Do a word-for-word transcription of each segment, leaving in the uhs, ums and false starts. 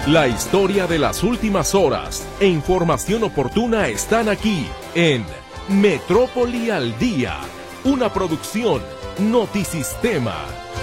La historia de las últimas horas e información oportuna están aquí en Metrópoli al Día, una producción Notisistema.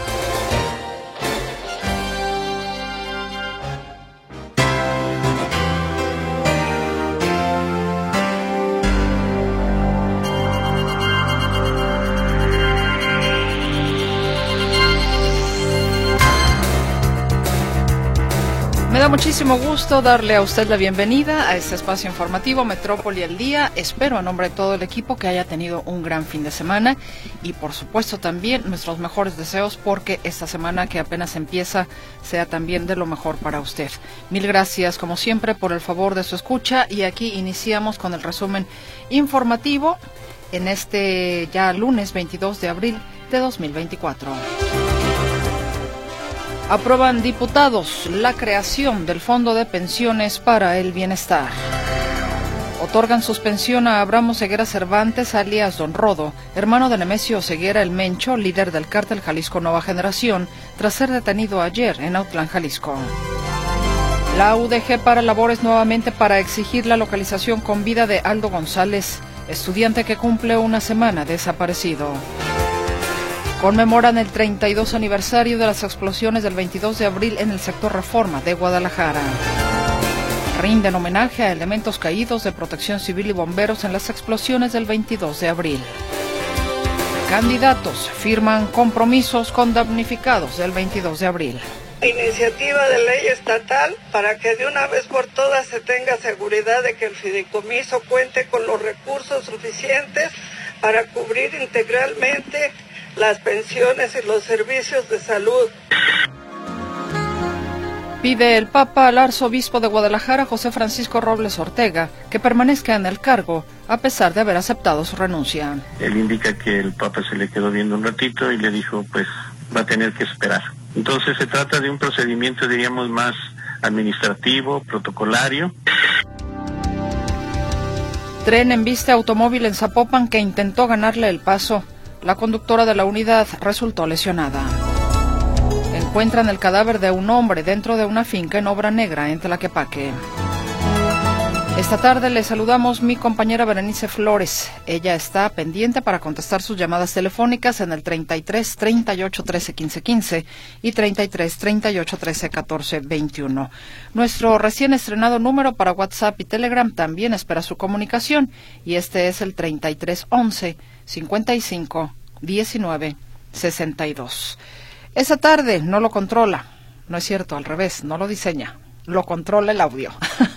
Me da muchísimo gusto darle a usted la bienvenida a este espacio informativo Metrópoli al Día. Espero a nombre de todo el equipo que haya tenido un gran fin de semana y por supuesto también nuestros mejores deseos porque esta semana que apenas empieza sea también de lo mejor para usted. Mil gracias como siempre por el favor de su escucha y aquí iniciamos con el resumen informativo en este ya lunes veintidós de abril de dos mil veinticuatro. Aprueban diputados la creación del Fondo de Pensiones para el Bienestar. Otorgan suspensión a Abraham Oseguera Cervantes, alias Don Rodo, hermano de Nemesio Oseguera el Mencho, líder del cártel Jalisco Nueva Generación, tras ser detenido ayer en Autlán, Jalisco. La U D G para labores nuevamente para exigir la localización con vida de Aldo González, estudiante que cumple una semana desaparecido. Conmemoran el treinta y dos aniversario de las explosiones del veintidós de abril en el sector Reforma de Guadalajara. Rinden homenaje a elementos caídos de Protección Civil y bomberos en las explosiones del veintidós de abril. Candidatos firman compromisos con damnificados del veintidós de abril. Iniciativa de ley estatal para que de una vez por todas se tenga seguridad de que el fideicomiso cuente con los recursos suficientes para cubrir integralmente las pensiones y los servicios de salud. Pide el Papa al arzobispo de Guadalajara, José Francisco Robles Ortega, que permanezca en el cargo a pesar de haber aceptado su renuncia. Él indica que el Papa se le quedó viendo un ratito y le dijo, pues va a tener que esperar. Entonces se trata de un procedimiento, diríamos, más administrativo, protocolario. Tren embiste automóvil en Zapopan que intentó ganarle el paso. La conductora de la unidad resultó lesionada. Encuentran el cadáver de un hombre dentro de una finca en Obra Negra, en Tlaquepaque. Esta tarde le saludamos mi compañera Berenice Flores. Ella está pendiente para contestar sus llamadas telefónicas en el treinta y tres, treinta y ocho, trece, quince, quince y treinta y tres, treinta y ocho, trece, catorce, veintiuno. Nuestro recién estrenado número para WhatsApp y Telegram también espera su comunicación y este es el treinta y tres, once, cincuenta y cinco, diecinueve, sesenta y dos. Esa tarde no lo controla, no es cierto, al revés, no lo diseña, lo controla el audio.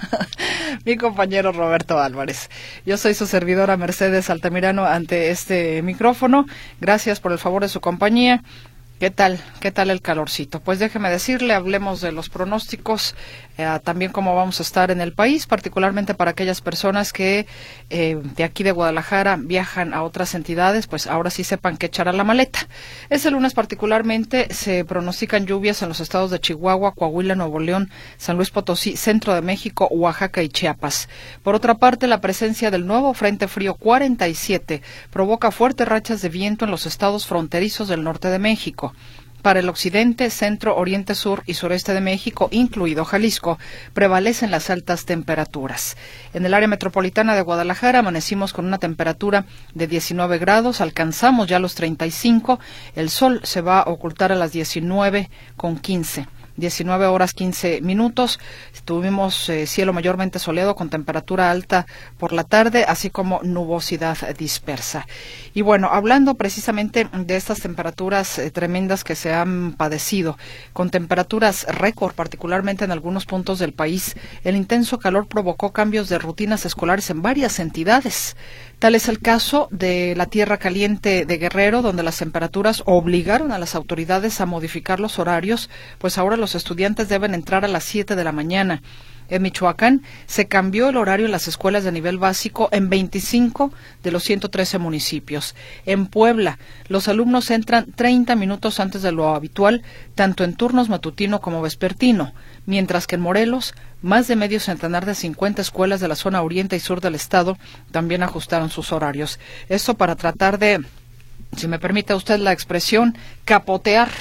Mi compañero Roberto Álvarez. Yo soy su servidora Mercedes Altamirano ante este micrófono. Gracias por el favor de su compañía. ¿Qué tal? ¿Qué tal el calorcito? Pues déjeme decirle, hablemos de los pronósticos, eh, también cómo vamos a estar en el país, particularmente para aquellas personas que eh, de aquí de Guadalajara viajan a otras entidades, pues ahora sí sepan qué echar a la maleta. Este lunes particularmente se pronostican lluvias en los estados de Chihuahua, Coahuila, Nuevo León, San Luis Potosí, Centro de México, Oaxaca y Chiapas. Por otra parte, la presencia del nuevo Frente Frío cuarenta y siete provoca fuertes rachas de viento en los estados fronterizos del norte de México. Para el occidente, centro, oriente, sur y sureste de México, incluido Jalisco, prevalecen las altas temperaturas. En el área metropolitana de Guadalajara amanecimos con una temperatura de diecinueve grados, alcanzamos ya los treinta y cinco, el sol se va a ocultar a las diecinueve con quince. diecinueve horas quince minutos, tuvimos eh, cielo mayormente soleado con temperatura alta por la tarde, así como nubosidad dispersa. Y bueno, hablando precisamente de estas temperaturas eh, tremendas que se han padecido, con temperaturas récord, particularmente en algunos puntos del país, el intenso calor provocó cambios de rutinas escolares en varias entidades. Tal es el caso de la Tierra Caliente de Guerrero, donde las temperaturas obligaron a las autoridades a modificar los horarios, pues ahora los estudiantes deben entrar a las siete de la mañana. En Michoacán se cambió el horario en las escuelas de nivel básico en veinticinco de los ciento trece municipios. En Puebla, los alumnos entran treinta minutos antes de lo habitual, tanto en turnos matutino como vespertino, mientras que en Morelos, más de medio centenar de cincuenta escuelas de la zona oriente y sur del estado también ajustaron sus horarios. Esto para tratar de, si me permite usted la expresión, capotear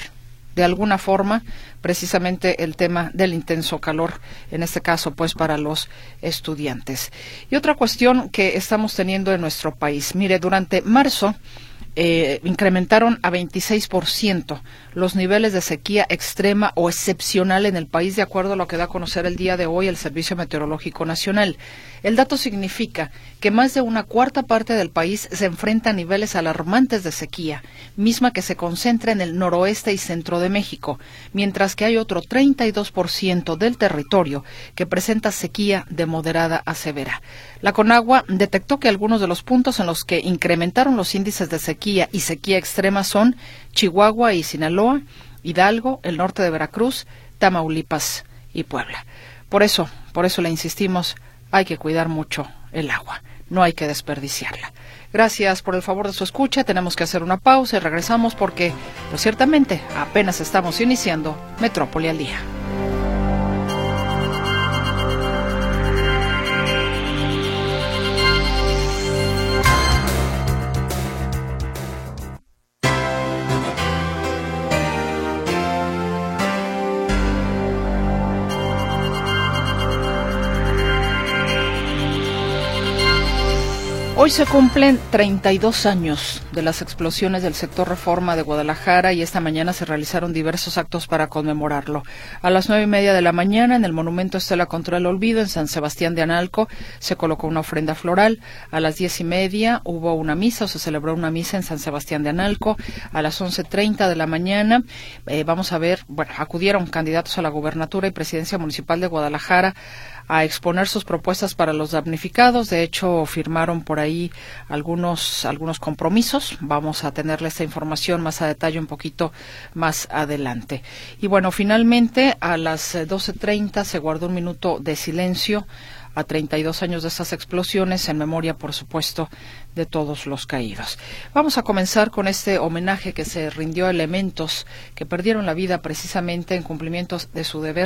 de alguna forma precisamente el tema del intenso calor, en este caso pues para los estudiantes. Y otra cuestión que estamos teniendo en nuestro país, mire, durante marzo Eh, incrementaron a veintiséis por ciento los niveles de sequía extrema o excepcional en el país, de acuerdo a lo que da a conocer el día de hoy el Servicio Meteorológico Nacional. El dato significa que más de una cuarta parte del país se enfrenta a niveles alarmantes de sequía, misma que se concentra en el noroeste y centro de México, mientras que hay otro treinta y dos por ciento del territorio que presenta sequía de moderada a severa. La Conagua detectó que algunos de los puntos en los que incrementaron los índices de sequía y sequía extrema son Chihuahua y Sinaloa, Hidalgo, el norte de Veracruz, Tamaulipas y Puebla. Por eso, por eso le insistimos, hay que cuidar mucho el agua, no hay que desperdiciarla. Gracias por el favor de su escucha, tenemos que hacer una pausa y regresamos porque, pues ciertamente, apenas estamos iniciando Metrópoli al Día. Hoy se cumplen treinta y dos años de las explosiones del sector Reforma de Guadalajara y esta mañana se realizaron diversos actos para conmemorarlo. A las nueve y media de la mañana, en el Monumento Estela contra el Olvido, en San Sebastián de Analco, se colocó una ofrenda floral. A las diez y media hubo una misa, o se celebró una misa en San Sebastián de Analco. A las once treinta de la mañana, eh, vamos a ver, bueno, acudieron candidatos a la gubernatura y presidencia municipal de Guadalajara a exponer sus propuestas para los damnificados. De hecho, firmaron por ahí algunos algunos compromisos. Vamos a tenerle esta información más a detalle un poquito más adelante. Y bueno, finalmente a las doce treinta se guardó un minuto de silencio a treinta y dos años de estas explosiones, en memoria, por supuesto, de todos los caídos. Vamos a comenzar con este homenaje que se rindió a elementos que perdieron la vida precisamente en cumplimiento de su deber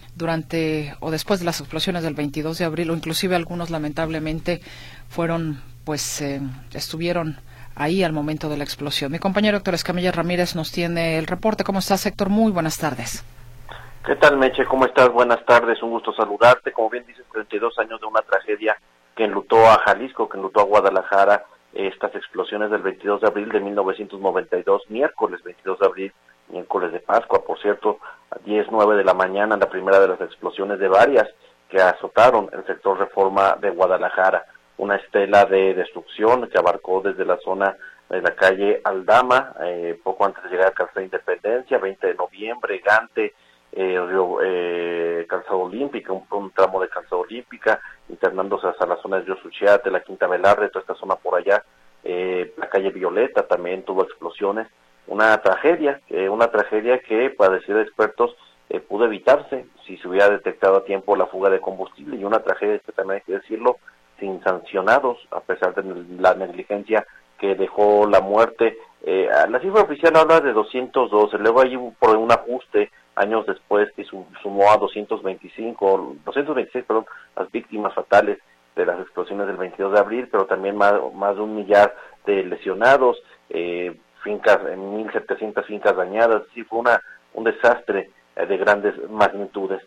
durante o después de las explosiones del veintidós de abril, o inclusive algunos lamentablemente fueron, pues, eh, estuvieron ahí al momento de la explosión. Mi compañero Héctor Escamilla Ramírez nos tiene el reporte. ¿Cómo estás, Héctor? Muy buenas tardes. ¿Qué tal, Meche? ¿Cómo estás? Buenas tardes, un gusto saludarte. Como bien dices, treinta y dos años de una tragedia que enlutó a Jalisco, que enlutó a Guadalajara, estas explosiones del veintidós de abril de mil novecientos noventa y dos, miércoles veintidós de abril, miércoles de Pascua, por cierto, a diez nueve de la mañana, la primera de las explosiones de varias que azotaron el sector Reforma de Guadalajara. Una estela de destrucción que abarcó desde la zona de la calle Aldama, eh, poco antes de llegar a Calzada Independencia, veinte de noviembre, Gante, eh, Río, eh, Calzada Olímpica, un, un tramo de Calzada Olímpica, internándose hasta la zona de Río Suchiate, la Quinta Velarde, toda esta zona por allá, eh, la calle Violeta también tuvo explosiones. Una tragedia, eh, una tragedia que, para decir expertos, eh, pudo evitarse si se hubiera detectado a tiempo la fuga de combustible, y una tragedia que también hay que decirlo, sin sancionados, a pesar de la negligencia que dejó la muerte. Eh, la cifra oficial habla de doscientos doce, luego hay un, por un ajuste años después que sumó a doscientos veinticinco, doscientos veintiséis, perdón, las víctimas fatales de las explosiones del veintidós de abril, pero también más, más de un millar de lesionados, eh, fincas, en mil setecientas fincas dañadas. Sí, fue una un desastre eh, de grandes magnitudes.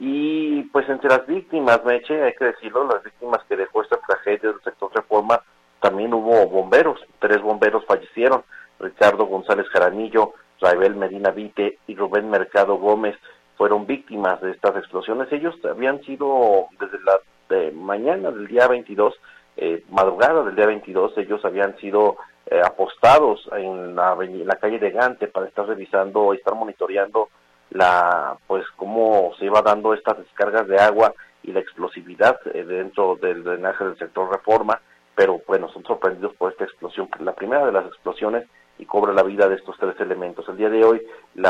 Y pues entre las víctimas, Meche, hay que decirlo, las víctimas que dejó esta tragedia del sector Reforma, también hubo bomberos, tres bomberos fallecieron, Ricardo González Jaramillo, Raibel Medina Vite y Rubén Mercado Gómez fueron víctimas de estas explosiones. Ellos habían sido desde la de mañana del día veintidós, eh, madrugada del día veintidós, ellos habían sido eh, apostados en la, en la calle de Gante para estar revisando y estar monitoreando la, pues cómo se iba dando estas descargas de agua y la explosividad eh, dentro del drenaje del sector Reforma, pero bueno, son sorprendidos por esta explosión, la primera de las explosiones, y cobra la vida de estos tres elementos. El día de hoy,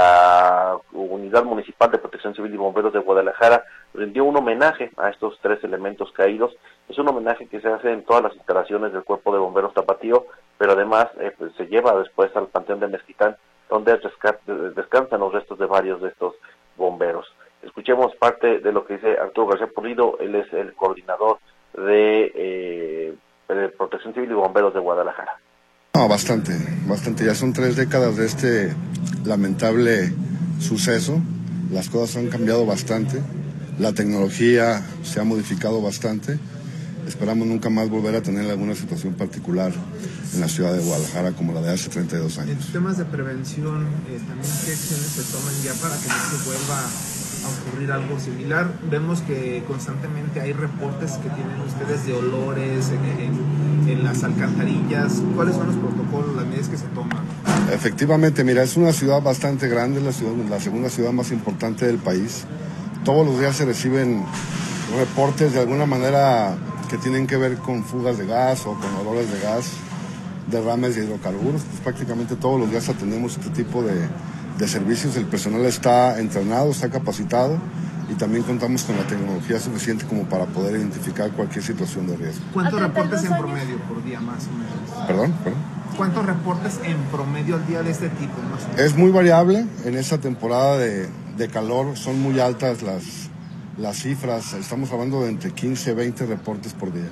la Unidad Municipal de Protección Civil y Bomberos de Guadalajara rindió un homenaje a estos tres elementos caídos. Es un homenaje que se hace en todas las instalaciones del Cuerpo de Bomberos Tapatío, pero además eh, pues, se lleva después al Panteón de Mezquitán, donde descansan los restos de varios de estos bomberos. Escuchemos parte de lo que dice Arturo García Pulido. Él es el coordinador de, eh, de Protección Civil y Bomberos de Guadalajara. No, bastante, bastante. Ya son tres décadas de este lamentable suceso. Las cosas han cambiado bastante, la tecnología se ha modificado bastante. Esperamos nunca más volver a tener alguna situación particular en la ciudad de Guadalajara como la de hace treinta y dos años. En temas de prevención, eh, también qué acciones se toman ya para que no se vuelva a ocurrir algo similar. Vemos que constantemente hay reportes que tienen ustedes de olores en, en, en las alcantarillas. ¿Cuáles son los protocolos, las medidas que se toman? Efectivamente, mira, es una ciudad bastante grande, la, ciudad, la segunda ciudad más importante del país. Todos los días se reciben reportes de alguna manera que tienen que ver con fugas de gas o con olores de gas, derrames de hidrocarburos. Pues prácticamente todos los días atendemos este tipo de, de servicios. El personal está entrenado, está capacitado y también contamos con la tecnología suficiente como para poder identificar cualquier situación de riesgo. ¿Cuántos reportes en promedio por día más o menos? ¿Perdón? ¿Perdón? ¿Cuántos reportes en promedio al día de este tipo más o menos? Es muy variable. En esta temporada de, de calor son muy altas las las cifras, estamos hablando de entre quince y veinte reportes por día.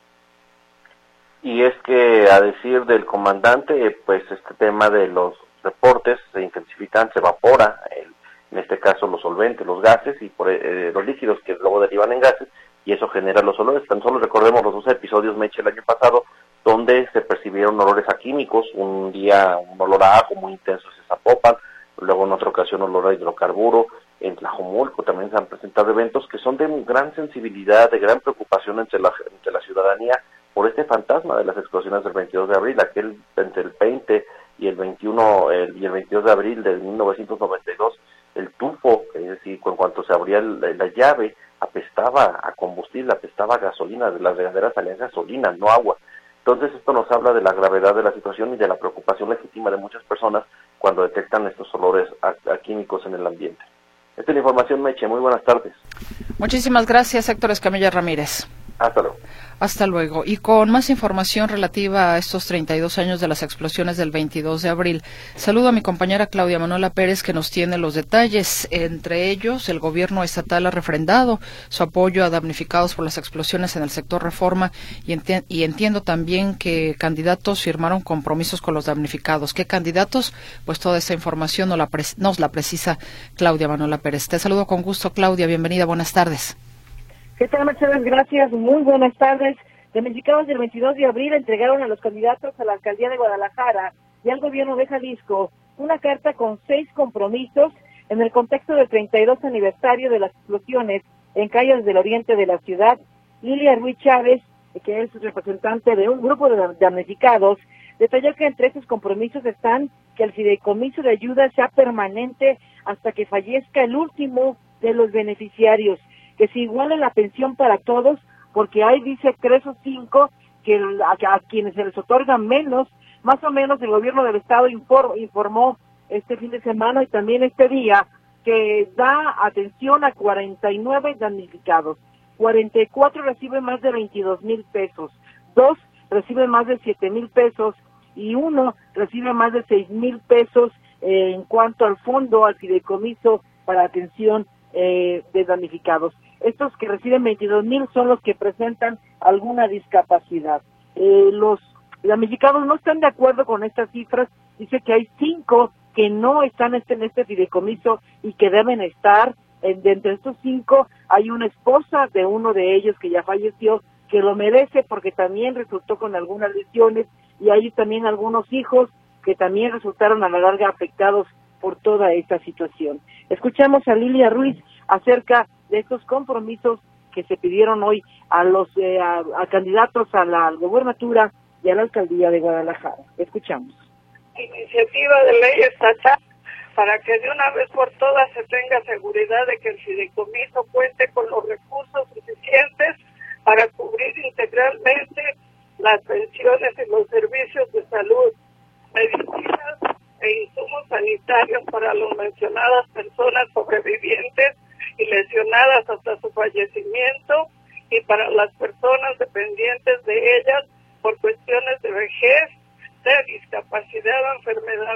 Y es que, a decir del comandante, pues este tema de los reportes se intensifican, se evapora, el, en este caso los solventes, los gases y por, eh, los líquidos que luego derivan en gases, y eso genera los olores. Tan solo recordemos los dos episodios, Meche, el año pasado, donde se percibieron olores a químicos, un día un olor a ajo muy intenso en Zapopan, luego en otra ocasión olor a hidrocarburo. En Tlajomulco también se han presentado eventos que son de gran sensibilidad, de gran preocupación entre la, entre la ciudadanía por este fantasma de las explosiones del veintidós de abril, aquel entre el veinte y el veintiuno el, y el veintidós de abril de mil novecientos noventa y dos, el tufo, es decir, en cuanto se abría el, la llave, apestaba a combustible, apestaba a gasolina, de las regaderas salían gasolina, no agua. Entonces esto nos habla de la gravedad de la situación y de la preocupación legítima de muchas personas cuando detectan estos olores a, a químicos en el ambiente. Esta es la información, Meche. Muy buenas tardes. Muchísimas gracias, Héctor Escamilla Ramírez. Hasta luego. Hasta luego. Y con más información relativa a estos treinta y dos años de las explosiones del veintidós de abril, saludo a mi compañera Claudia Manuela Pérez, que nos tiene los detalles. Entre ellos, el gobierno estatal ha refrendado su apoyo a damnificados por las explosiones en el sector Reforma y, enti- y entiendo también que candidatos firmaron compromisos con los damnificados. ¿Qué candidatos? Pues toda esa información nos la, pre- nos la precisa Claudia Manuela Pérez. Te saludo con gusto, Claudia. Bienvenida. Buenas tardes. ¿Qué tal, Mercedes? Gracias. Muy buenas tardes. Damnificados del veintidós de abril entregaron a los candidatos a la alcaldía de Guadalajara y al gobierno de Jalisco una carta con seis compromisos en el contexto del treinta y dos aniversario de las explosiones en calles del oriente de la ciudad. Lilia Ruiz Chávez, que es representante de un grupo de damnificados, detalló que entre esos compromisos están que el fideicomiso de ayuda sea permanente hasta que fallezca el último de los beneficiarios, que se iguale la pensión para todos, porque hay, dice, tres o cinco que a, a quienes se les otorga menos. Más o menos el gobierno del estado inform, informó este fin de semana y también este día que da atención a cuarenta y nueve damnificados. cuarenta y cuatro reciben más de veintidós mil pesos, dos reciben más de siete mil pesos y uno recibe más de seis mil pesos eh, en cuanto al fondo, al fideicomiso para atención eh, de damnificados. Estos que reciben veintidós mil son los que presentan alguna discapacidad. Eh, los damnificados no están de acuerdo con estas cifras. Dice que hay cinco que no están en este fideicomiso y que deben estar. En, de entre estos cinco hay una esposa de uno de ellos que ya falleció, que lo merece porque también resultó con algunas lesiones, y hay también algunos hijos que también resultaron a la larga afectados por toda esta situación. Escuchamos a Lilia Ruiz acerca de estos compromisos que se pidieron hoy a los eh, a, a candidatos a la gobernatura y a la alcaldía de Guadalajara. Escuchamos. Iniciativa de ley estatal para que de una vez por todas se tenga seguridad de que el fideicomiso cuente con los recursos suficientes para cubrir integralmente las pensiones y los servicios de salud, medicinas e insumos sanitarios para las mencionadas personas sobrevivientes y lesionadas hasta su fallecimiento, y para las personas dependientes de ellas por cuestiones de vejez, de discapacidad o enfermedad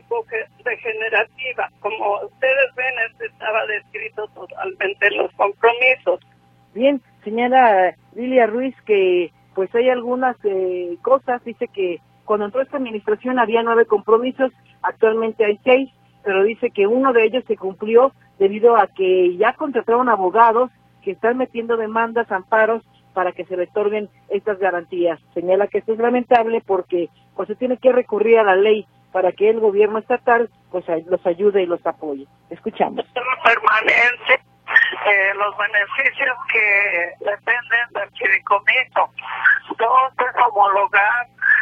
crónico-degenerativa. Como ustedes ven, este estaba descrito totalmente en los compromisos. Bien, señala Lilia Ruiz que pues hay algunas eh, cosas. Dice que cuando entró esta administración había nueve compromisos, actualmente hay seis. pero dice que uno de ellos se cumplió debido a que ya contrataron abogados que están metiendo demandas, amparos, para que se le otorguen estas garantías. Señala que esto es lamentable porque pues se tiene que recurrir a la ley para que el gobierno estatal pues los ayude y los apoye. Escuchamos. Permanente, eh, los beneficios que dependen del fideicomiso. Dos, es homologar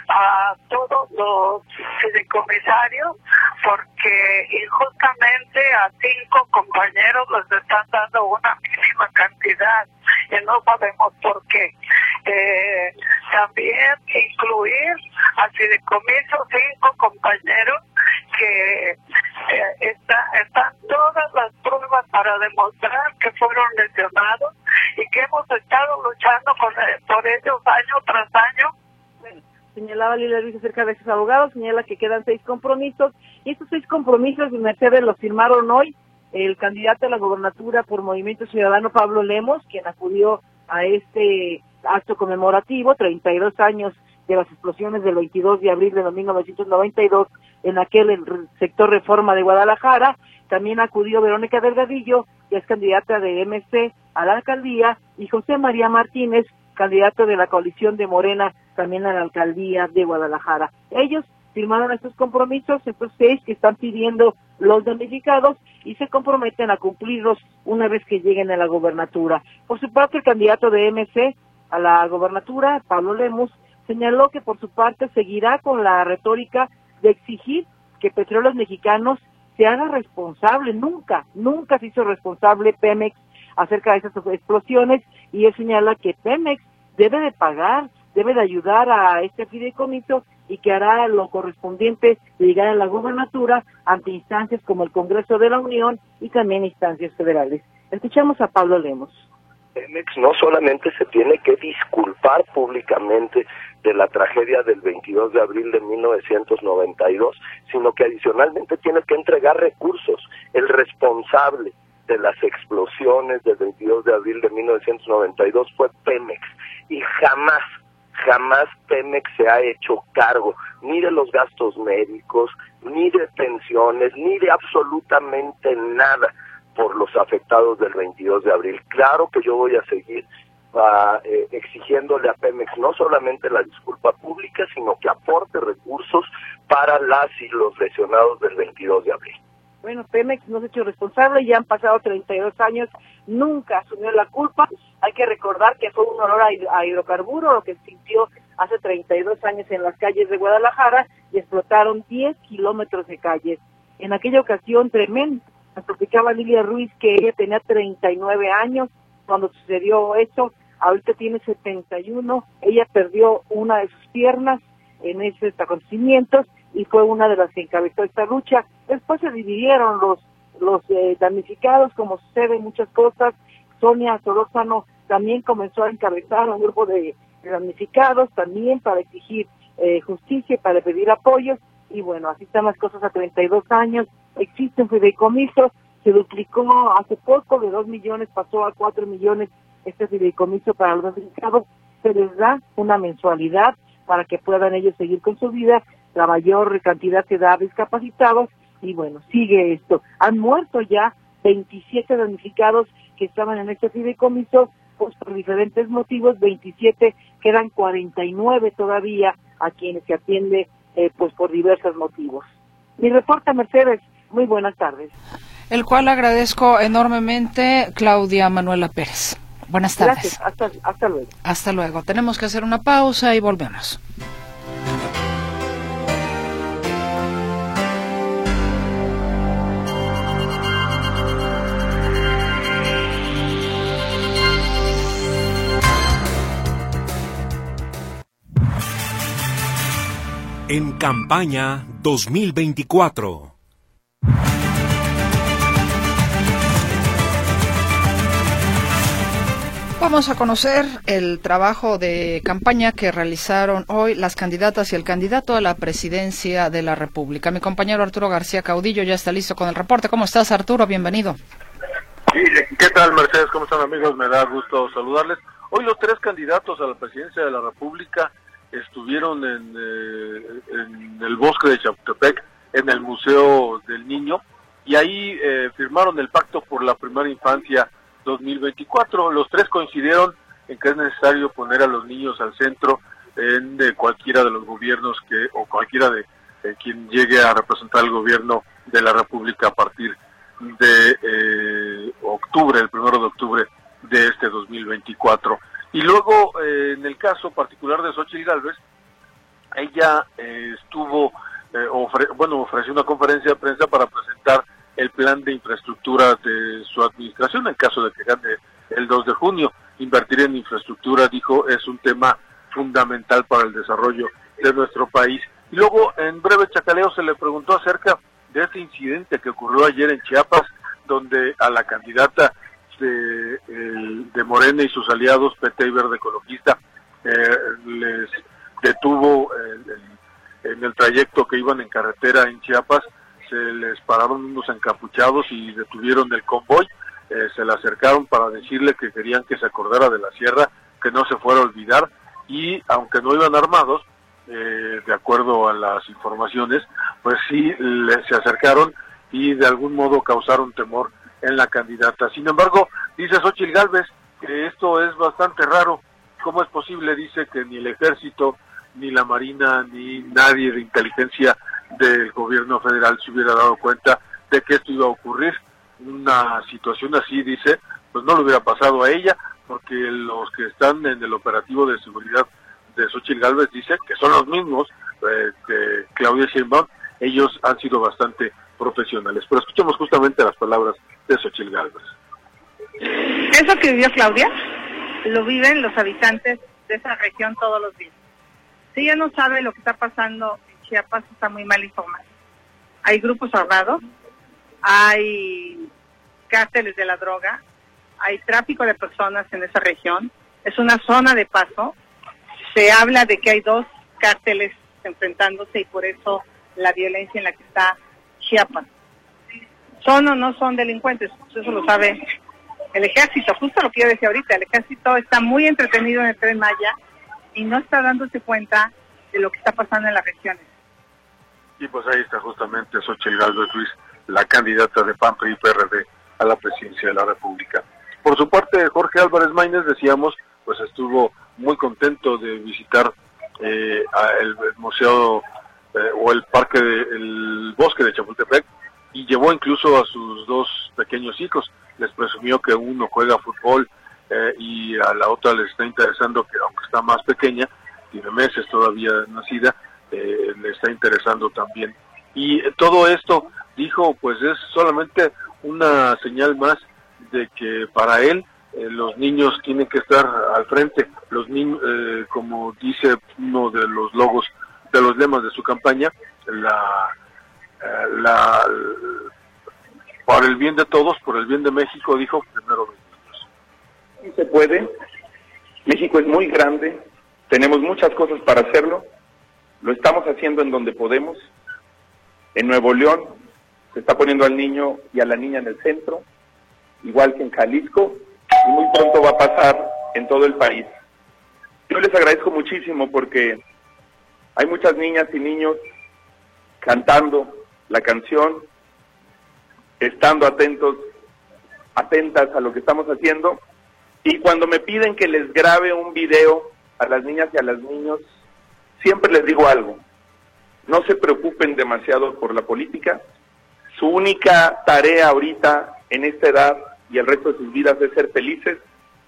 a todos los fideicomisarios porque injustamente a cinco compañeros les están dando una mínima cantidad y no sabemos por qué. Eh, también incluir al fideicomiso cinco compañeros que eh, está, están todas las pruebas para demostrar que fueron lesionados y que hemos estado luchando con, por ellos año tras año. Bueno, señalaba Lila Ruiz acerca de esos abogados, señala que quedan seis compromisos, y estos seis compromisos de Mercedes los firmaron hoy el candidato a la gobernatura por Movimiento Ciudadano, Pablo Lemos, quien acudió a este acto conmemorativo, treinta y dos años de las explosiones del veintidós de abril de mil novecientos noventa y dos en aquel sector Reforma de Guadalajara. También acudió Verónica Delgadillo, que es candidata de M C a la alcaldía, y José María Martínez, candidato de la coalición de Morena, también a la alcaldía de Guadalajara. Ellos firmaron estos compromisos, estos seis que están pidiendo los damnificados, y se comprometen a cumplirlos una vez que lleguen a la gobernatura. Por su parte, el candidato de M C a la gobernatura, Pablo Lemos, señaló que por su parte seguirá con la retórica de exigir que Petróleos Mexicanos se haga responsable. Nunca, nunca se hizo responsable Pemex acerca de esas explosiones, y él señala que Pemex debe de pagar, debe de ayudar a este fideicomiso y que hará lo correspondiente de llegar a la gobernatura ante instancias como el Congreso de la Unión y también instancias federales. Escuchamos a Pablo Lemos. Pemex no solamente se tiene que disculpar públicamente de la tragedia del veintidós de abril de mil novecientos noventa y dos, sino que adicionalmente tiene que entregar recursos. El responsable de las explosiones del veintidós de abril de mil novecientos noventa y dos fue Pemex, y jamás, jamás Pemex se ha hecho cargo ni de los gastos médicos, ni de pensiones, ni de absolutamente nada por los afectados del veintidós de abril. Claro que yo voy a seguir uh, eh, exigiéndole a Pemex no solamente la disculpa pública, sino que aporte recursos para las y los lesionados del veintidós de abril. Bueno, Pemex no se ha hecho responsable, ya han pasado treinta y dos años, nunca asumió la culpa. Hay que recordar que fue un olor a hidrocarburo lo que se sintió hace treinta y dos años en las calles de Guadalajara, y explotaron diez kilómetros de calles. En aquella ocasión, tremendo. Nos platicaba Lilia Ruiz que ella tenía treinta y nueve años cuando sucedió esto, ahorita tiene setenta y uno, ella perdió una de sus piernas en esos acontecimientos y fue una de las que encabezó esta lucha. Después se dividieron los los eh, damnificados, como sucede en muchas cosas. Sonia Solórzano también comenzó a encabezar un grupo de, de damnificados también para exigir eh, justicia y para pedir apoyos, y bueno, así están las cosas a treinta y dos años. Existe un fideicomiso, se duplicó hace poco, de dos millones pasó a cuatro millones este fideicomiso para los damnificados. Se les da una mensualidad para que puedan ellos seguir con su vida, la mayor cantidad se da a discapacitados, y bueno, sigue esto. Han muerto ya veintisiete damnificados que estaban en este fideicomiso, pues por diferentes motivos, veintisiete, quedan cuarenta y nueve todavía a quienes se atiende eh, pues por diversos motivos. Mi reporte, Mercedes, muy buenas tardes. El cual agradezco enormemente, Claudia Manuela Pérez. Buenas tardes. Gracias, hasta, hasta luego. Hasta luego. Tenemos que hacer una pausa y volvemos. En campaña dos mil veinticuatro. Vamos a conocer el trabajo de campaña que realizaron hoy las candidatas y el candidato a la presidencia de la República. Mi compañero Arturo García Caudillo ya está listo con el reporte. ¿Cómo estás, Arturo? Bienvenido. Sí, ¿qué tal, Mercedes? ¿Cómo están, amigos? Me da gusto saludarles. Hoy los tres candidatos a la presidencia de la República estuvieron en, eh, en el bosque de Chapultepec, en el Museo del Niño, y ahí eh, firmaron el Pacto por la Primera Infancia dos mil veinticuatro. Los tres coincidieron en que es necesario poner a los niños al centro en de cualquiera de los gobiernos que o cualquiera de, de quien llegue a representar el gobierno de la República a partir de eh, octubre, el primero de octubre de este dos mil veinticuatro. Y luego, eh, en el caso particular de Xóchitl Gálvez, ella eh, estuvo, eh, ofre bueno, ofreció una conferencia de prensa para presentar el plan de infraestructura de su administración, en caso de que gane el dos de junio. Invertir en infraestructura, dijo, es un tema fundamental para el desarrollo de nuestro país. Y luego, en breve chacaleo, se le preguntó acerca de este incidente que ocurrió ayer en Chiapas, donde a la candidata de, el, de Morena y sus aliados, P T y Verde Ecologista, eh, les detuvo el, el, en el trayecto que iban en carretera en Chiapas, se les pararon unos encapuchados y detuvieron el convoy, eh, se le acercaron para decirle que querían que se acordara de la sierra, que no se fuera a olvidar, y aunque no iban armados, eh, de acuerdo a las informaciones, pues sí le, se acercaron y de algún modo causaron temor en la candidata. Sin embargo, dice Xóchitl Gálvez que esto es bastante raro. ¿Cómo es posible? Dice que ni el ejército, ni la marina, ni nadie de inteligencia del gobierno federal se hubiera dado cuenta de que esto iba a ocurrir. Una situación así, dice, pues no le hubiera pasado a ella, porque los que están en el operativo de seguridad de Xóchitl Gálvez, dice que son los mismos eh, que Claudia Sheinbaum, ellos han sido bastante profesionales. Pero escuchemos justamente las palabras de Xóchitl Gálvez. Eso que vivió Claudia, lo viven los habitantes de esa región todos los días. Si ella no sabe lo que está pasando en Chiapas, está muy mal informada. Hay grupos armados, hay cárteles de la droga, hay tráfico de personas en esa región, es una zona de paso. Se habla de que hay dos cárteles enfrentándose y por eso la violencia en la que está Chiapas. ¿Son o no son delincuentes? Pues eso lo sabe el ejército, justo lo que yo decía ahorita. El ejército está muy entretenido en el Tren Maya y no está dándose cuenta de lo que está pasando en las regiones. Y pues ahí está justamente Xóchitl Gálvez Ruiz, la candidata de P A N P R I P R D a la presidencia de la República. Por su parte, Jorge Álvarez Maínez, decíamos, pues estuvo muy contento de visitar eh, el, el museo eh, o el parque del bosque de Chapultepec, y llevó incluso a sus dos pequeños hijos. Les presumió que uno juega fútbol eh, y a la otra les está interesando, que aunque está más pequeña, tiene meses todavía nacida, eh, le está interesando también. Y eh, todo esto, dijo, pues es solamente una señal más de que para él eh, los niños tienen que estar al frente. Los niños, eh, como dice uno de los logos, de los lemas de su campaña, la, eh, la, para el bien de todos, por el bien de México, dijo, primero los niños. Sí se puede. México es muy grande, tenemos muchas cosas para hacerlo, lo estamos haciendo en donde podemos. En Nuevo León se está poniendo al niño y a la niña en el centro, igual que en Jalisco, y muy pronto va a pasar en todo el país. Yo les agradezco muchísimo porque hay muchas niñas y niños cantando la canción, estando atentos, atentas a lo que estamos haciendo, y cuando me piden que les grabe un video a las niñas y a los niños, siempre les digo algo: no se preocupen demasiado por la política. Su única tarea ahorita, en esta edad y el resto de sus vidas, es ser felices.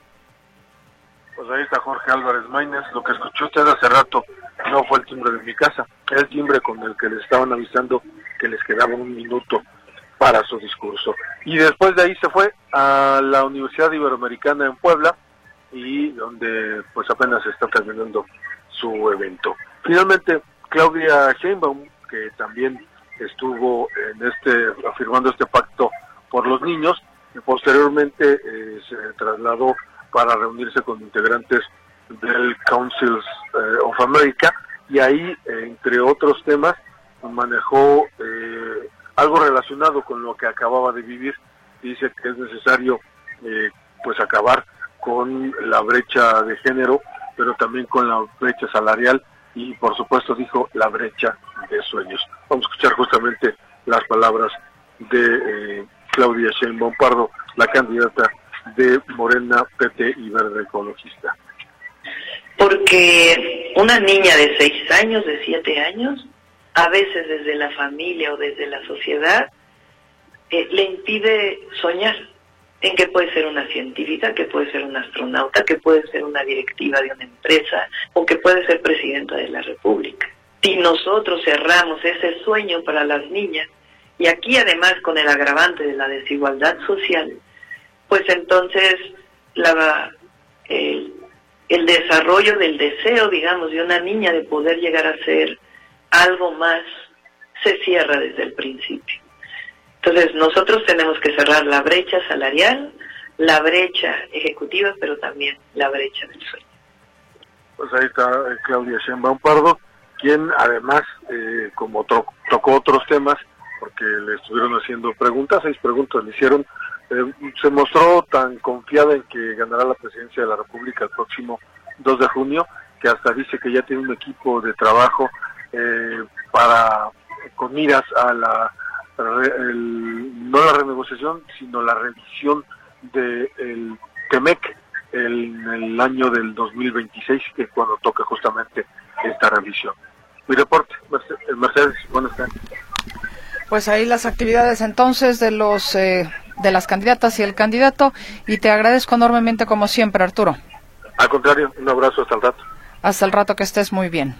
Pues ahí está Jorge Álvarez Maínez. Lo que escuchó usted hace rato no fue el timbre de mi casa, el timbre con el que les estaban avisando que les quedaba un minuto para su discurso. Y después de ahí se fue a la Universidad Iberoamericana en Puebla, y donde pues apenas está terminando su evento. Finalmente, Claudia Sheinbaum, que también estuvo en este firmando este pacto por los niños, y posteriormente eh, se trasladó para reunirse con integrantes del Council eh, of America, y ahí, eh, entre otros temas, manejó eh, algo relacionado con lo que acababa de vivir. Dice que es necesario eh, pues acabar con la brecha de género, pero también con la brecha salarial y, por supuesto, dijo, la brecha de sueños. Vamos a escuchar justamente las palabras de eh, Claudia Sheinbaum Pardo, la candidata de Morena, P T y Verde Ecologista. Porque una niña de seis años, de siete años, a veces desde la familia o desde la sociedad, eh, le impide soñar en que puede ser una científica, que puede ser una astronauta, que puede ser una directiva de una empresa o que puede ser presidenta de la República. Si nosotros cerramos ese sueño para las niñas, y aquí además con el agravante de la desigualdad social, pues entonces la, el, el desarrollo del deseo, digamos, de una niña de poder llegar a ser algo más se cierra desde el principio. Entonces nosotros tenemos que cerrar la brecha salarial, la brecha ejecutiva, pero también la brecha del sueño. Pues ahí está eh, Claudia Sheinbaum Pardo, quien además, eh, como to- tocó otros temas, porque le estuvieron haciendo preguntas, seis preguntas le hicieron, eh, se mostró tan confiada en que ganará la presidencia de la República el próximo dos de junio, que hasta dice que ya tiene un equipo de trabajo eh, para con miras a la el, no la renegociación, sino la revisión del TEMEC en el, el año del dos mil veintiséis, que es cuando toca justamente esta revisión. Mi reporte, Mercedes, buenas tardes. Pues ahí las actividades entonces de los eh, de las candidatas y el candidato, y te agradezco enormemente como siempre, Arturo. Al contrario, un abrazo, hasta el rato. Hasta el rato, que estés muy bien.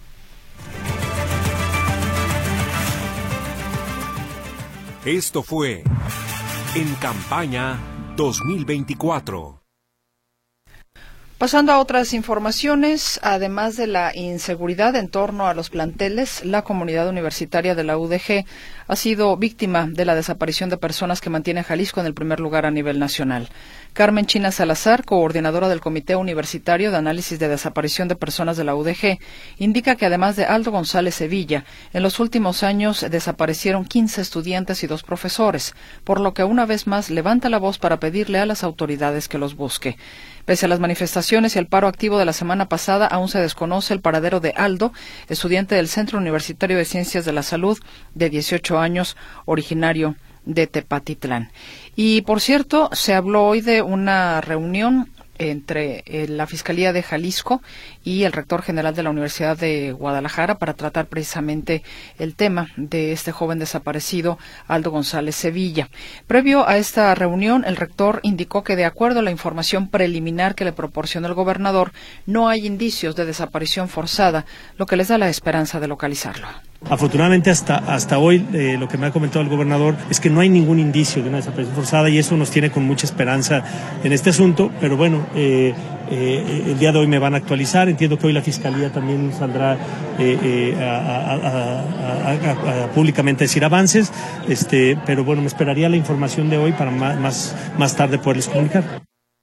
Esto fue En Campaña dos mil veinticuatro. Pasando a otras informaciones, además de la inseguridad en torno a los planteles, la comunidad universitaria de la U D G ha sido víctima de la desaparición de personas que mantiene a Jalisco en el primer lugar a nivel nacional. Carmen China Salazar, coordinadora del Comité Universitario de Análisis de Desaparición de Personas de la U D G, indica que además de Aldo González Sevilla, en los últimos años desaparecieron quince estudiantes y dos profesores, por lo que una vez más levanta la voz para pedirle a las autoridades que los busque. Pese a las manifestaciones y el paro activo de la semana pasada, aún se desconoce el paradero de Aldo, estudiante del Centro Universitario de Ciencias de la Salud, de dieciocho años, originario de Tepatitlán. Y, por cierto, se habló hoy de una reunión entre eh, la Fiscalía de Jalisco y el rector general de la Universidad de Guadalajara para tratar precisamente el tema de este joven desaparecido, Aldo González Sevilla. Previo a esta reunión, el rector indicó que, de acuerdo a la información preliminar que le proporcionó el gobernador, no hay indicios de desaparición forzada, lo que les da la esperanza de localizarlo. Afortunadamente hasta hasta hoy eh, lo que me ha comentado el gobernador es que no hay ningún indicio de una desaparición forzada, y eso nos tiene con mucha esperanza en este asunto, pero bueno, eh, eh, el día de hoy me van a actualizar. Entiendo que hoy la Fiscalía también saldrá eh, eh, a, a, a, a, a, a públicamente decir avances, este, pero bueno, me esperaría la información de hoy para más, más, más tarde poderles comunicar.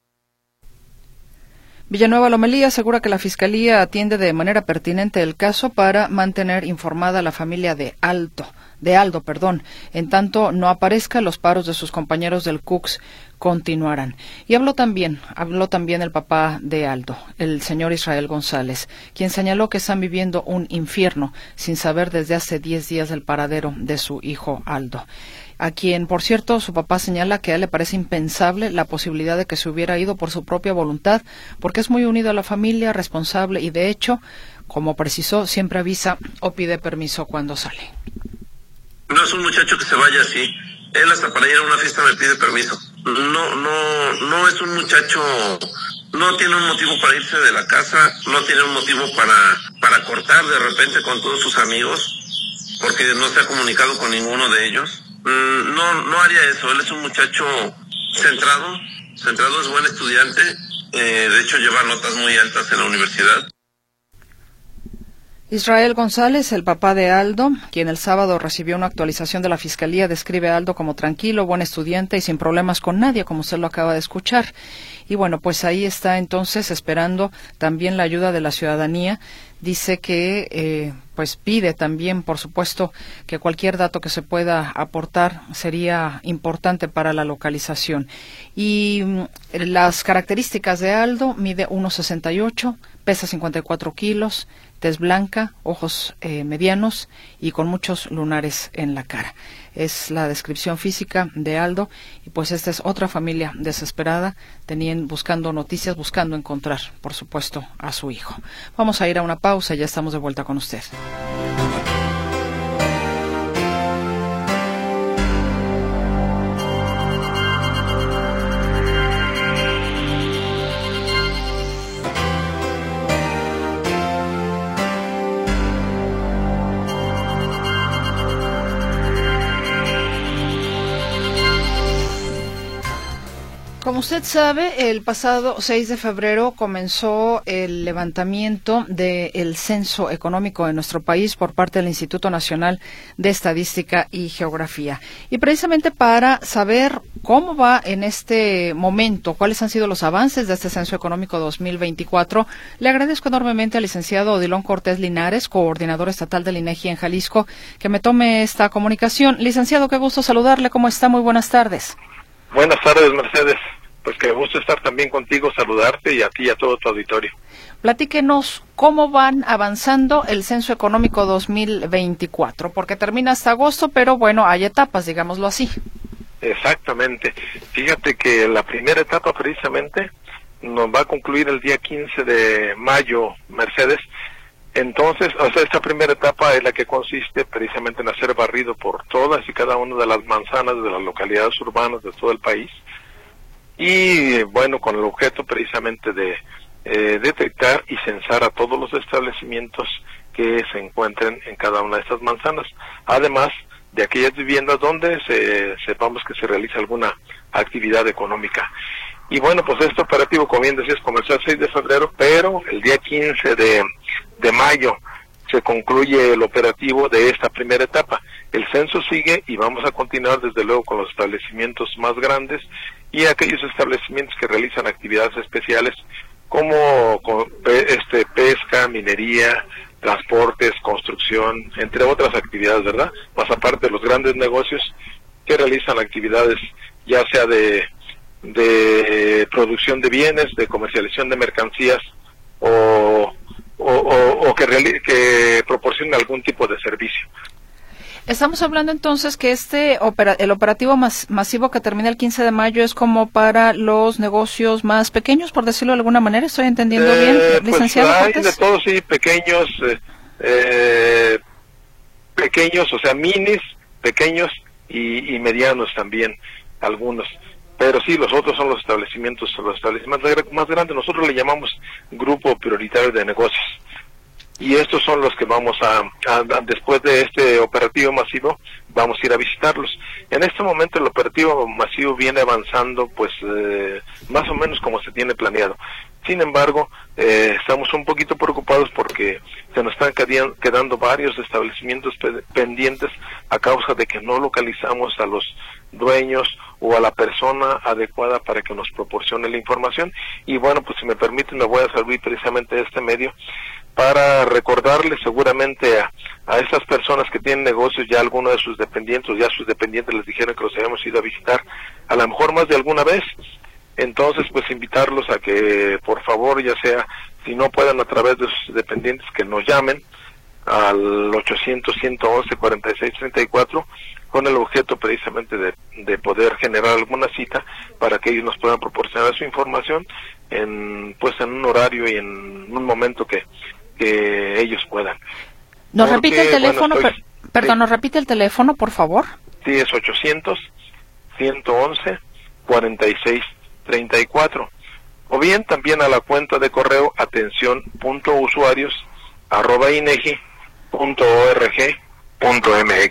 Villanueva Lomelí asegura que la Fiscalía atiende de manera pertinente el caso para mantener informada a la familia de Aldo, de Aldo, perdón. En tanto no aparezca, los paros de sus compañeros del C U C S continuarán. Y habló también, habló también el papá de Aldo, el señor Israel González, quien señaló que están viviendo un infierno sin saber desde hace diez días del paradero de su hijo Aldo, a quien, por cierto, su papá señala que a él le parece impensable la posibilidad de que se hubiera ido por su propia voluntad, porque es muy unido a la familia, responsable y, de hecho, como precisó, siempre avisa o pide permiso cuando sale. No es un muchacho que se vaya así. Él hasta para ir a una fiesta me pide permiso. No, no, no es un muchacho, no tiene un motivo para irse de la casa, no tiene un motivo para, para cortar de repente con todos sus amigos, porque no se ha comunicado con ninguno de ellos. No, no haría eso. Él es un muchacho centrado, centrado, es buen estudiante, eh, de hecho lleva notas muy altas en la universidad. Israel González, el papá de Aldo, quien el sábado recibió una actualización de la Fiscalía, describe a Aldo como tranquilo, buen estudiante y sin problemas con nadie, como usted lo acaba de escuchar. Y bueno, pues ahí está entonces esperando también la ayuda de la ciudadanía. Dice que eh, pues pide también, por supuesto, que cualquier dato que se pueda aportar sería importante para la localización. Y mm, las características de Aldo: mide uno sesenta y ocho, pesa cincuenta y cuatro kilos, tez blanca, ojos eh, medianos y con muchos lunares en la cara. Es la descripción física de Aldo, y pues esta es otra familia desesperada, tenían, buscando noticias, buscando encontrar, por supuesto, a su hijo. Vamos a ir a una pausa y ya estamos de vuelta con usted. Como usted sabe, el pasado seis de febrero comenzó el levantamiento del censo económico de nuestro país por parte del Instituto Nacional de Estadística y Geografía. Y precisamente para saber cómo va en este momento, cuáles han sido los avances de este censo económico dos mil veinticuatro, le agradezco enormemente al licenciado Odilon Cortés Linares, coordinador estatal del INEGI en Jalisco, que me tome esta comunicación. Licenciado, qué gusto saludarle. ¿Cómo está? Muy buenas tardes. Buenas tardes, Mercedes. Pues qué gusto estar también contigo, saludarte y a ti y a todo tu auditorio. Platíquenos cómo van avanzando el Censo Económico dos mil veinticuatro, porque termina hasta agosto, pero bueno, hay etapas, digámoslo así. Exactamente. Fíjate que la primera etapa precisamente nos va a concluir el día quince de mayo, Mercedes. Entonces, o sea, esta primera etapa es la que consiste precisamente en hacer barrido por todas y cada una de las manzanas de las localidades urbanas de todo el país. Y bueno, con el objeto precisamente de eh, detectar y censar a todos los establecimientos que se encuentren en cada una de estas manzanas, además de aquellas viviendas donde se, sepamos que se realiza alguna actividad económica. Y bueno, pues este operativo, como bien decías, comenzó el seis de febrero, pero el día quince de, de mayo se concluye el operativo de esta primera etapa. El censo sigue y vamos a continuar desde luego con los establecimientos más grandes y aquellos establecimientos que realizan actividades especiales como este pesca, minería, transportes, construcción, entre otras actividades, ¿verdad? Más aparte de los grandes negocios que realizan actividades ya sea de, de producción de bienes, de comercialización de mercancías o, o, o, o que, que proporcionen algún tipo de servicio. Estamos hablando entonces que este opera, el operativo mas, masivo que termina el quince de mayo es como para los negocios más pequeños, por decirlo de alguna manera. ¿Estoy entendiendo eh, bien, licenciado pues hay Cortés? de todos, sí, pequeños, eh, eh, pequeños, o sea, minis, pequeños y, y medianos también, algunos. Pero sí, los otros son los establecimientos, los establecimientos más grandes. Nosotros le llamamos grupo prioritario de negocios. Y estos son los que vamos a, a, a, después de este operativo masivo, vamos a ir a visitarlos. En este momento el operativo masivo viene avanzando, pues, eh, más o menos como se tiene planeado. Sin embargo, eh, estamos un poquito preocupados porque se nos están quedando varios establecimientos pendientes a causa de que no localizamos a los dueños o a la persona adecuada para que nos proporcione la información. Y bueno, pues si me permiten, me voy a servir precisamente de este medio para recordarles seguramente a, a estas personas que tienen negocios, ya algunos de sus dependientes, ya sus dependientes les dijeron que los habíamos ido a visitar, a lo mejor más de alguna vez. Entonces, pues invitarlos a que, por favor, ya sea, si no puedan a través de sus dependientes, que nos llamen al ochocientos, ciento once, cuarenta y seis treinta y cuatro, con el objeto precisamente de, de poder generar alguna cita para que ellos nos puedan proporcionar su información en, pues, en un horario y en un momento que, que ellos puedan. ¿Nos Porque, repite el teléfono? Bueno, estoy, per, perdón, sí. ¿nos repite el teléfono, por favor? Sí, es ochocientos, ciento once, cuarenta y seis treinta y cuatro. O bien también a la cuenta de correo atención punto usuarios arroba inegi punto org punto mx.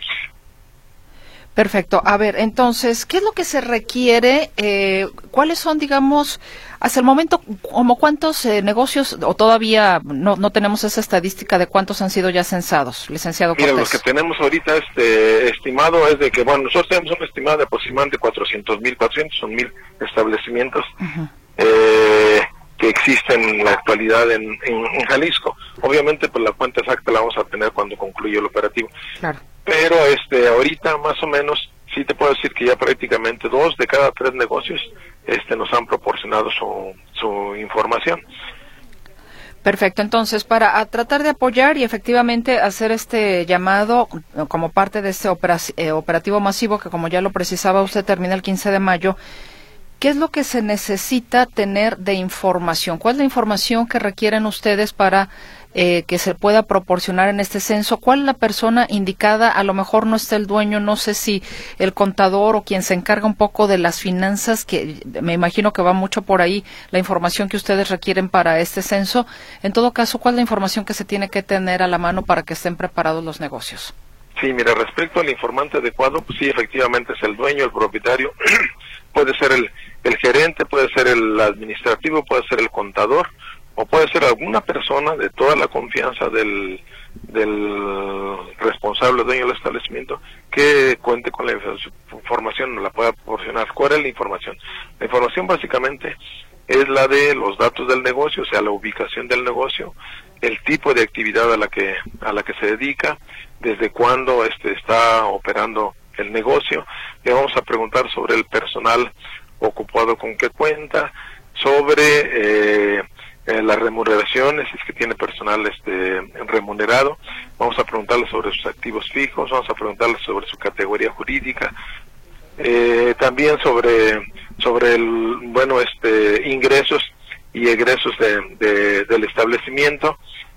Perfecto. A ver, entonces, ¿qué es lo que se requiere? Eh, ¿Cuáles son, digamos, hasta el momento, como cuántos eh, negocios, o todavía no, no tenemos esa estadística de cuántos han sido ya censados, licenciado Cortés? Mira, los que tenemos ahorita este estimado es de que, bueno, nosotros tenemos un estimado de aproximadamente cuatrocientos mil, cuatrocientos son mil establecimientos uh-huh. eh, que existen en la actualidad en, en, en Jalisco. Obviamente, pues la cuenta exacta la vamos a tener cuando concluya el operativo. Claro. Pero este ahorita más o menos sí te puedo decir que ya prácticamente dos de cada tres negocios este nos han proporcionado su, su información. Perfecto, entonces para a tratar de apoyar y efectivamente hacer este llamado como parte de este opera, eh, operativo masivo que, como ya lo precisaba usted, termina el quince de mayo, ¿qué es lo que se necesita tener de información? ¿Cuál es la información que requieren ustedes para eh, que se pueda proporcionar en este censo? ¿Cuál es la persona indicada? A lo mejor no está el dueño, no sé si el contador o quien se encarga un poco de las finanzas, que me imagino que va mucho por ahí la información que ustedes requieren para este censo. En todo caso, ¿cuál es la información que se tiene que tener a la mano para que estén preparados los negocios? Sí, mira, respecto al informante adecuado, pues sí, efectivamente es el dueño, el propietario, puede ser el, el gerente, puede ser el administrativo, puede ser el contador, o puede ser alguna persona de toda la confianza del, del responsable dueño del establecimiento que cuente con la información, no la pueda proporcionar. ¿Cuál es la información? La información básicamente es la de los datos del negocio, o sea, la ubicación del negocio, el tipo de actividad a la que a la que se dedica, desde cuándo este está operando el negocio. Le vamos a preguntar sobre el personal ocupado con qué cuenta, sobre eh, eh, las remuneraciones, si es que tiene personal este remunerado. Vamos a preguntarle sobre sus activos fijos, vamos a preguntarle sobre su categoría jurídica, eh, también sobre sobre el bueno este ingresos y egresos de, de, del establecimiento.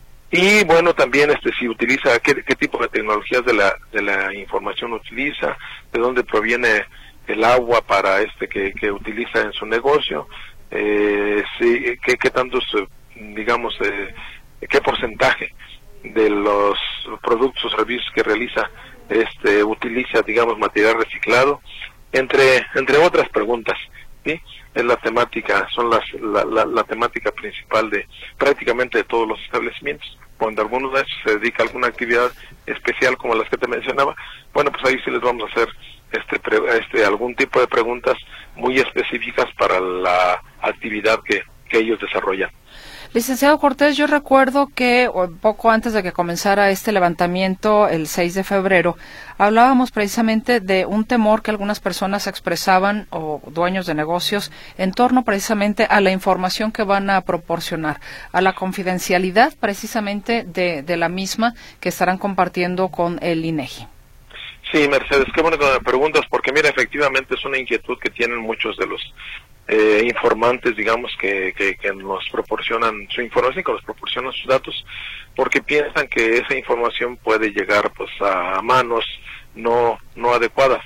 Y bueno, también este si utiliza, qué, qué tipo de tecnologías de la de la información utiliza, de dónde proviene el agua para este que, que utiliza en su negocio, eh, si, qué, qué tantos, digamos, eh, qué porcentaje de los productos o servicios que realiza este utiliza, digamos, material reciclado, entre entre otras preguntas, ¿sí? Es la temática, son las la, la, la temática principal de prácticamente de todos los establecimientos. Cuando alguno de estos se dedica a alguna actividad especial como las que te mencionaba, bueno, pues ahí sí les vamos a hacer este, pre, este algún tipo de preguntas muy específicas para la actividad que, que ellos desarrollan. Licenciado Cortés, yo recuerdo que poco antes de que comenzara este levantamiento, el seis de febrero, hablábamos precisamente de un temor que algunas personas expresaban, o dueños de negocios, en torno precisamente a la información que van a proporcionar, a la confidencialidad precisamente de, de la misma que estarán compartiendo con el INEGI. Sí, Mercedes, qué bueno que me preguntas, porque mira, efectivamente es una inquietud que tienen muchos de los Eh, informantes, digamos, que, que, que nos proporcionan su información, que nos proporcionan sus datos, porque piensan que esa información puede llegar pues a manos no no adecuadas.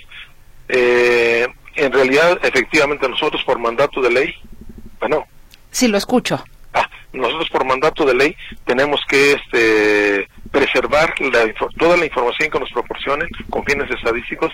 Eh, en realidad, efectivamente, nosotros por mandato de ley, bueno. Sí, lo escucho. Ah, nosotros por mandato de ley tenemos que este preservar la, toda la información que nos proporcionen con fines estadísticos,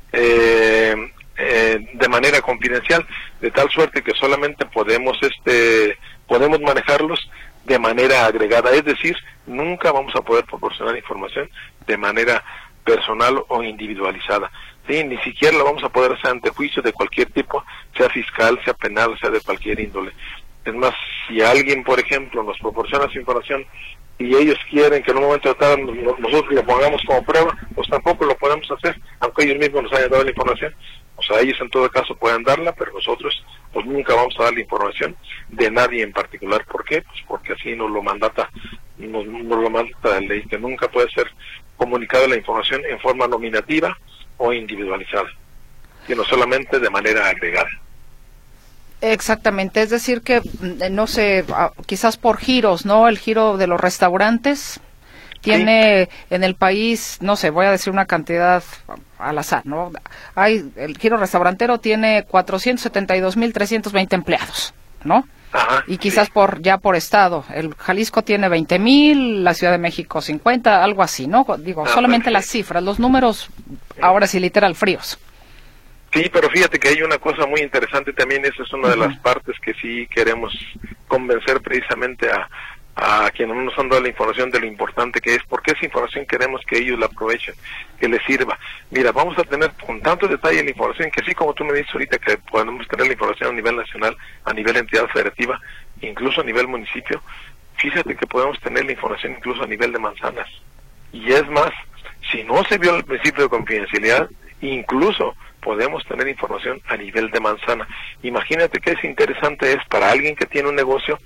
eh, Eh, de manera confidencial, de tal suerte que solamente podemos este podemos manejarlos de manera agregada, es decir, nunca vamos a poder proporcionar información de manera personal o individualizada, ¿sí? Ni siquiera la vamos a poder hacer ante juicio de cualquier tipo, sea fiscal, sea penal, sea de cualquier índole. Es más, si alguien, por ejemplo, nos proporciona su información y ellos quieren que en un momento dado nosotros lo pongamos como prueba, pues tampoco lo podemos hacer, aunque ellos mismos nos hayan dado la información. O sea, ellos en todo caso pueden darla, pero nosotros pues nunca vamos a dar la información de nadie en particular. ¿Por qué? Pues porque así nos lo mandata, nos, nos lo mandata la ley, que nunca puede ser comunicada la información en forma nominativa o individualizada, sino solamente de manera agregada. Exactamente, es decir que, no sé, quizás por giros, ¿no? El giro de los restaurantes tiene sí. En el país, no sé, voy a decir una cantidad al azar, ¿no? Hay, el giro restaurantero tiene cuatrocientos setenta y dos mil trescientos veinte empleados, ¿no? Ajá, y quizás sí. por ya por estado, el Jalisco tiene veinte mil, la Ciudad de México cincuenta, algo así, ¿no? Digo, ah, solamente perfecto. Las cifras, los números, ahora sí, literal, fríos. Sí, pero fíjate que hay una cosa muy interesante también, esa es una uh-huh. de las partes que sí queremos convencer precisamente a, a quienes no nos han dado la información de lo importante que es, porque esa información queremos que ellos la aprovechen, que les sirva. Mira, vamos a tener con tanto detalle la información que sí, como tú me dices ahorita, que podemos tener la información a nivel nacional, a nivel entidad federativa, incluso a nivel municipio. Fíjate que podemos tener la información incluso a nivel de manzanas. Y es más, si no se vio el principio de confidencialidad, incluso podemos tener información a nivel de manzana. Imagínate que es interesante es para alguien que tiene un negocio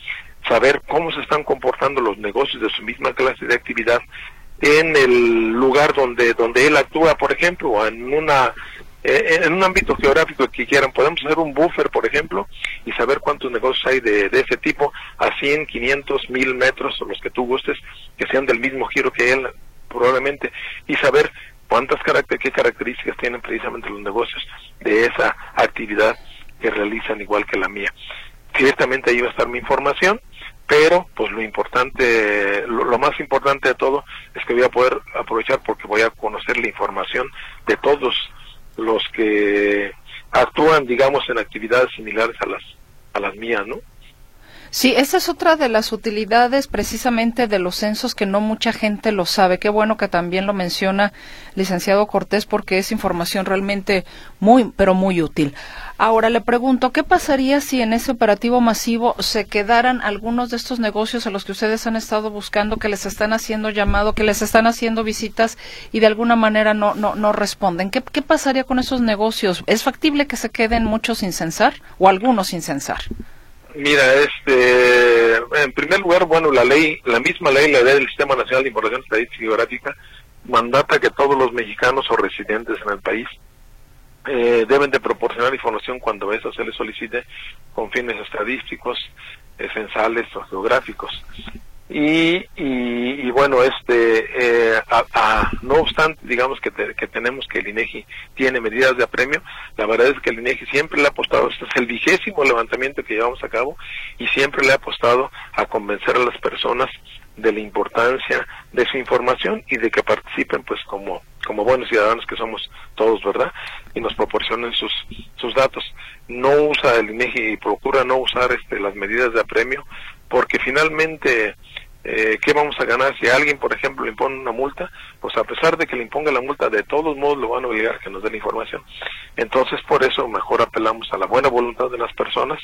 saber cómo se están comportando los negocios de su misma clase de actividad en el lugar donde donde él actúa, por ejemplo, o en una eh, en un ámbito geográfico que quieran. Podemos hacer un buffer, por ejemplo, y saber cuántos negocios hay de, de ese tipo, a cien, quinientos, mil metros, o los que tú gustes, que sean del mismo giro que él, probablemente, y saber cuántas caracter qué características tienen precisamente los negocios de esa actividad que realizan igual que la mía. Ciertamente ahí va a estar mi información, pero pues lo importante, lo, lo más importante de todo es que voy a poder aprovechar, porque voy a conocer la información de todos los que actúan, digamos, en actividades similares a las a las mías, ¿no? Sí, esa es otra de las utilidades precisamente de los censos, que no mucha gente lo sabe. Qué bueno que también lo menciona licenciado Cortés, porque es información realmente muy, pero muy útil. Ahora le pregunto, ¿qué pasaría si en ese operativo masivo se quedaran algunos de estos negocios a los que ustedes han estado buscando, que les están haciendo llamado, que les están haciendo visitas y de alguna manera no no no responden? ¿Qué, qué pasaría con esos negocios? ¿Es factible que se queden muchos sin censar o algunos sin censar? Mira, este, en primer lugar, bueno, la ley, la misma ley, la ley del Sistema Nacional de Información Estadística y Geográfica, mandata que todos los mexicanos o residentes en el país eh, deben de proporcionar información cuando eso se les solicite con fines estadísticos, eh, censales o geográficos. Y, y, y bueno, este, eh, a, a, no obstante, digamos que, te, que tenemos que el INEGI tiene medidas de apremio. La verdad es que el INEGI siempre le ha apostado, este es el vigésimo levantamiento que llevamos a cabo, y siempre le ha apostado a convencer a las personas de la importancia de su información y de que participen pues como como buenos ciudadanos que somos todos, ¿verdad? Y nos proporcionen sus sus datos. No usa el INEGI y procura no usar este las medidas de apremio, porque finalmente eh, ¿qué vamos a ganar si a alguien, por ejemplo, le impone una multa? Pues a pesar de que le imponga la multa, de todos modos lo van a obligar a que nos dé la información. Entonces, por eso mejor apelamos a la buena voluntad de las personas,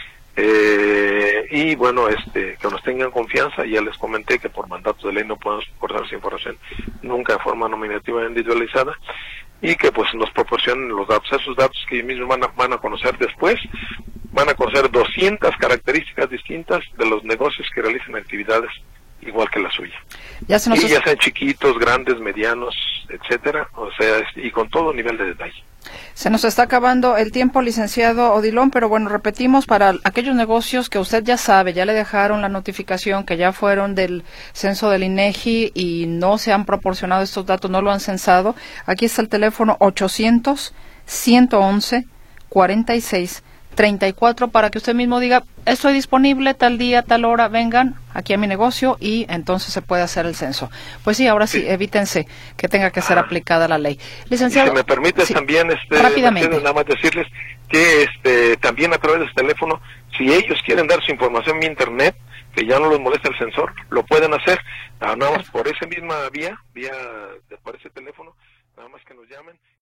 eh, y bueno, este que nos tengan confianza. Ya les comenté que por mandato de ley no podemos cortar esa información nunca de forma nominativa e individualizada, y que pues nos proporcionen los datos, esos datos que ellos mismos van a, van a conocer después. Van a conocer doscientas características distintas de los negocios que realizan actividades igual que la suya. Ya se nos y ya sean chiquitos, grandes, medianos, etcétera, o sea, y con todo nivel de detalle. Se nos está acabando el tiempo, licenciado Odilon, pero bueno, repetimos, para aquellos negocios que usted ya sabe, ya le dejaron la notificación, que ya fueron del censo del INEGI y no se han proporcionado estos datos, no lo han censado, aquí está el teléfono ochocientos, ciento once, cuarenta y seis, treinta y cuatro, para que usted mismo diga, estoy disponible tal día, tal hora, vengan aquí a mi negocio, y entonces se puede hacer el censo. Pues sí, ahora sí, sí evítense que tenga que ser ah. aplicada la ley. Licenciado, si me permite sí, también, este, rápidamente, nada más decirles que este también a través de este teléfono, si ellos quieren dar su información vía internet, que ya no los molesta el censor, lo pueden hacer, nada más por esa misma vía, vía por ese teléfono, nada más que nos llamen.